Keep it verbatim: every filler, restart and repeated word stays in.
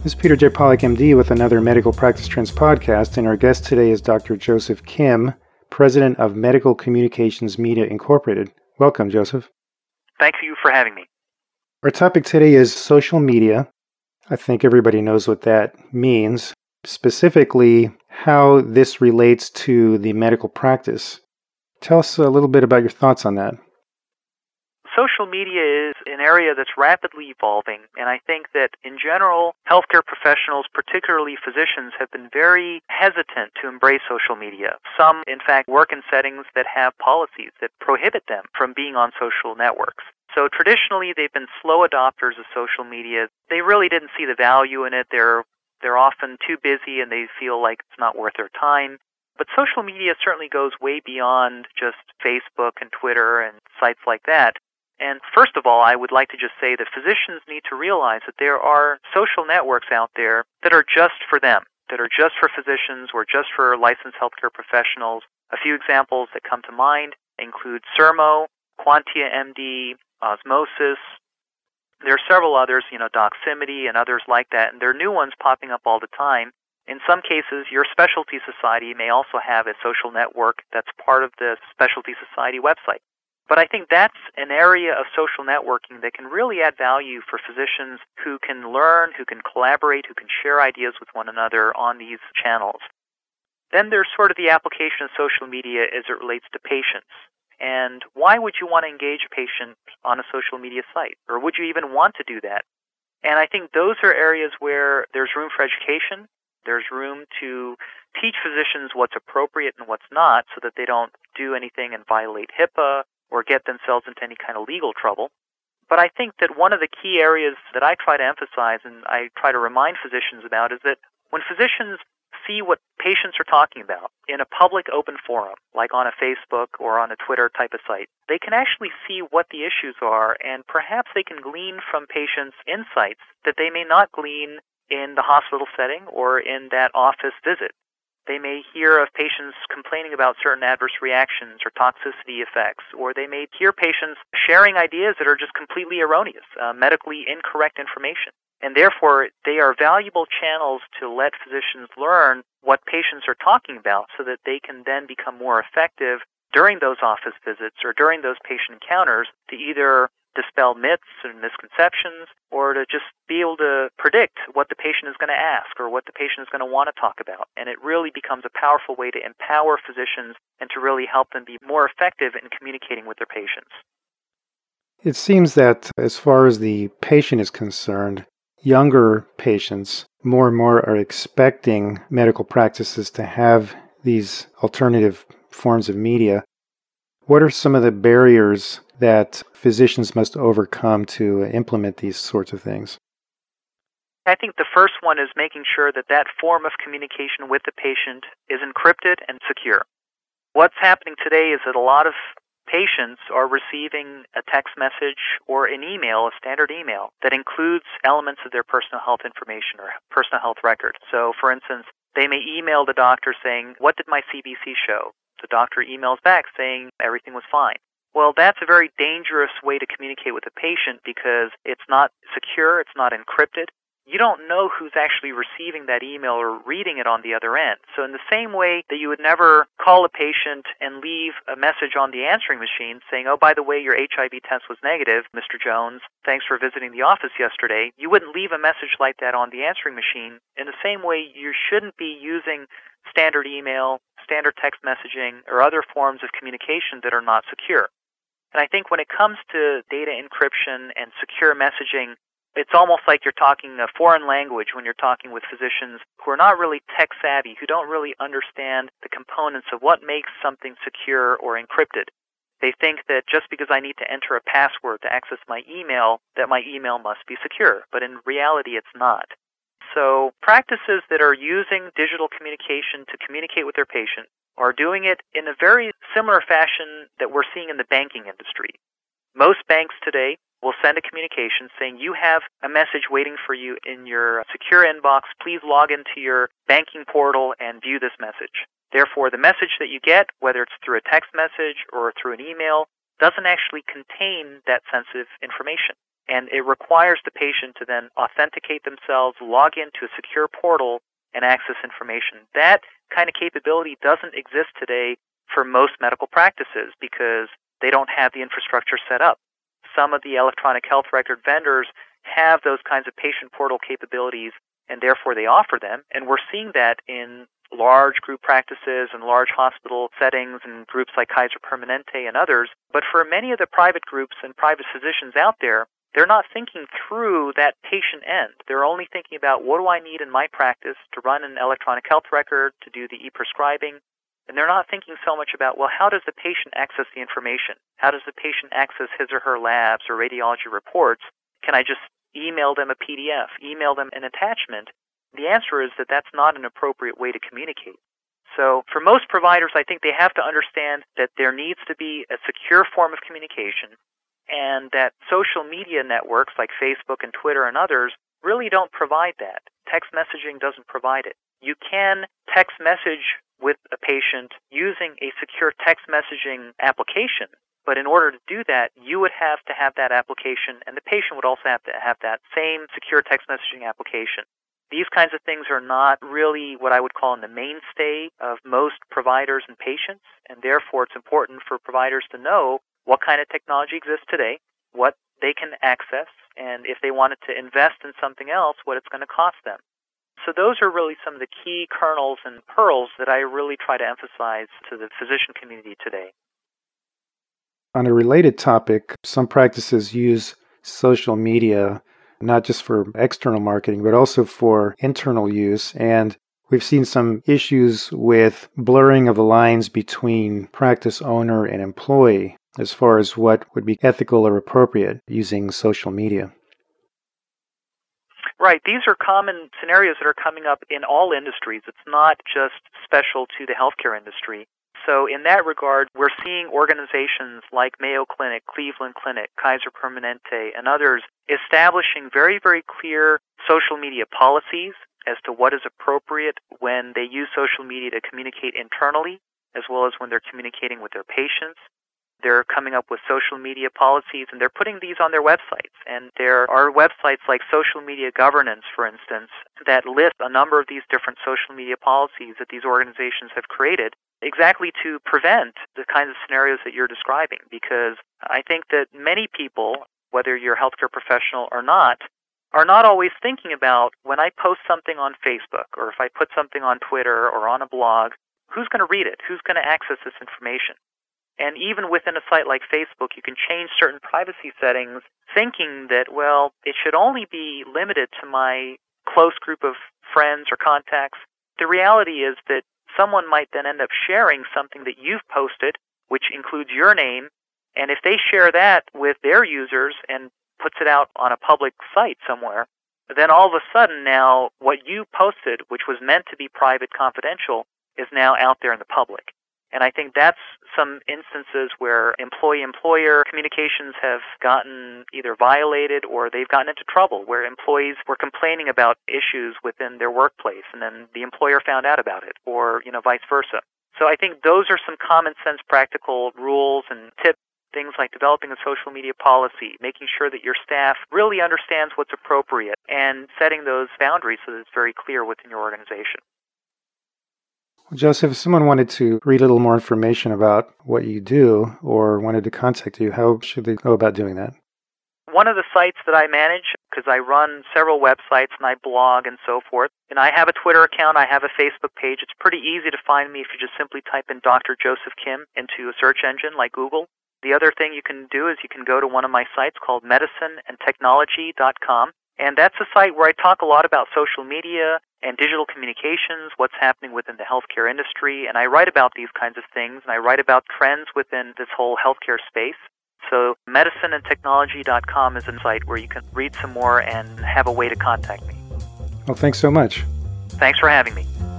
This is Peter J. Pollack, M D, with another Medical Practice Trends podcast, and our guest today is Doctor Joseph Kim, President of Medical Communications Media Incorporated. Welcome, Joseph. Thank you for having me. Our topic today is social media. I think everybody knows what that means, specifically how this relates to the medical practice. Tell us a little bit about your thoughts on that. Social media is an area that's rapidly evolving, and I think that in general, healthcare professionals, particularly physicians, have been very hesitant to embrace social media. Some, in fact, work in settings that have policies that prohibit them from being on social networks. So traditionally, they've been slow adopters of social media. They really didn't see the value in it. They're they're often too busy, and they feel like it's not worth their time. But social media certainly goes way beyond just Facebook and Twitter and sites like that. And first of all, I would like to just say that physicians need to realize that there are social networks out there that are just for them, that are just for physicians or just for licensed healthcare professionals. A few examples that come to mind include Sermo, Quantia M D, Osmosis. There are several others, you know, Doximity and others like that, and there are new ones popping up all the time. In some cases, your specialty society may also have a social network that's part of the specialty society website. But I think that's an area of social networking that can really add value for physicians who can learn, who can collaborate, who can share ideas with one another on these channels. Then there's sort of the application of social media as it relates to patients. And why would you want to engage a patient on a social media site? Or would you even want to do that? And I think those are areas where there's room for education. There's room to teach physicians what's appropriate and what's not so that they don't do anything and violate HIPAA or get themselves into any kind of legal trouble. But I think that one of the key areas that I try to emphasize and I try to remind physicians about is that when physicians see what patients are talking about in a public open forum, like on a Facebook or on a Twitter type of site, they can actually see what the issues are, and perhaps they can glean from patients insights that they may not glean in the hospital setting or in that office visit. They may hear of patients complaining about certain adverse reactions or toxicity effects, or they may hear patients sharing ideas that are just completely erroneous, uh, medically incorrect information. And therefore, they are valuable channels to let physicians learn what patients are talking about so that they can then become more effective during those office visits or during those patient encounters to either dispel myths and misconceptions, or to just be able to predict what the patient is going to ask or what the patient is going to want to talk about. And it really becomes a powerful way to empower physicians and to really help them be more effective in communicating with their patients. It seems that as far as the patient is concerned, younger patients more and more are expecting medical practices to have these alternative forms of media. What are some of the barriers that physicians must overcome to implement these sorts of things? I think the first one is making sure that that form of communication with the patient is encrypted and secure. What's happening today is that a lot of patients are receiving a text message or an email, a standard email, that includes elements of their personal health information or personal health record. So, for instance, they may email the doctor saying, "What did my C B C show?" The doctor emails back saying everything was fine. Well, that's a very dangerous way to communicate with a patient because it's not secure, it's not encrypted. You don't know who's actually receiving that email or reading it on the other end. So in the same way that you would never call a patient and leave a message on the answering machine saying, "Oh, by the way, your H I V test was negative, Mister Jones. Thanks for visiting the office yesterday." You wouldn't leave a message like that on the answering machine. In the same way, you shouldn't be using standard email, standard text messaging, or other forms of communication that are not secure. And I think when it comes to data encryption and secure messaging, it's almost like you're talking a foreign language when you're talking with physicians who are not really tech savvy, who don't really understand the components of what makes something secure or encrypted. They think that just because I need to enter a password to access my email, that my email must be secure. But in reality, it's not. So practices that are using digital communication to communicate with their patient are doing it in a very similar fashion that we're seeing in the banking industry. Most banks today will send a communication saying, "You have a message waiting for you in your secure inbox. Please log into your banking portal and view this message." Therefore, the message that you get, whether it's through a text message or through an email, doesn't actually contain that sensitive information. And it requires the patient to then authenticate themselves, log into a secure portal, and access information. That kind of capability doesn't exist today for most medical practices because they don't have the infrastructure set up. Some of the electronic health record vendors have those kinds of patient portal capabilities, and therefore they offer them. And we're seeing that in large group practices and large hospital settings and groups like Kaiser Permanente and others. But for many of the private groups and private physicians out there, they're not thinking through that patient end. They're only thinking about, what do I need in my practice to run an electronic health record, to do the e-prescribing? And they're not thinking so much about, well, how does the patient access the information? How does the patient access his or her labs or radiology reports? Can I just email them a P D F, email them an attachment? The answer is that that's not an appropriate way to communicate. So for most providers, I think they have to understand that there needs to be a secure form of communication, and that social media networks like Facebook and Twitter and others really don't provide that. Text messaging doesn't provide it. You can text message with a patient using a secure text messaging application, but in order to do that, you would have to have that application, and the patient would also have to have that same secure text messaging application. These kinds of things are not really what I would call in the mainstay of most providers and patients, and therefore it's important for providers to know what kind of technology exists today, what they can access, and if they wanted to invest in something else, what it's going to cost them. So those are really some of the key kernels and pearls that I really try to emphasize to the physician community today. On a related topic, some practices use social media not just for external marketing, but also for internal use. And we've seen some issues with blurring of the lines between practice owner and employee as far as what would be ethical or appropriate using social media. Right. These are common scenarios that are coming up in all industries. It's not just special to the healthcare industry. So in that regard, we're seeing organizations like Mayo Clinic, Cleveland Clinic, Kaiser Permanente, and others establishing very, very clear social media policies as to what is appropriate when they use social media to communicate internally, as well as when they're communicating with their patients. They're coming up with social media policies, and they're putting these on their websites. And there are websites like Social Media Governance, for instance, that list a number of these different social media policies that these organizations have created exactly to prevent the kinds of scenarios that you're describing. Because I think that many people, whether you're a healthcare professional or not, are not always thinking about, when I post something on Facebook or if I put something on Twitter or on a blog, who's going to read it? Who's going to access this information? And even within a site like Facebook, you can change certain privacy settings thinking that, well, it should only be limited to my close group of friends or contacts. The reality is that someone might then end up sharing something that you've posted, which includes your name, and if they share that with their users and puts it out on a public site somewhere, then all of a sudden now what you posted, which was meant to be private, confidential, is now out there in the public. And I think that's some instances where employee-employer communications have gotten either violated or they've gotten into trouble, where employees were complaining about issues within their workplace and then the employer found out about it, or, you know, vice versa. So I think those are some common sense practical rules and tips, things like developing a social media policy, making sure that your staff really understands what's appropriate, and setting those boundaries so that it's very clear within your organization. Joseph, if someone wanted to read a little more information about what you do or wanted to contact you, how should they go about doing that? One of the sites that I manage, because I run several websites and I blog and so forth, and I have a Twitter account, I have a Facebook page. It's pretty easy to find me if you just simply type in Doctor Joseph Kim into a search engine like Google. The other thing you can do is you can go to one of my sites called medicine and technology dot com. And that's a site where I talk a lot about social media and digital communications, what's happening within the healthcare industry, and I write about these kinds of things, and I write about trends within this whole healthcare space. So medicine and technology dot com is a site where you can read some more and have a way to contact me. Well, thanks so much. Thanks for having me.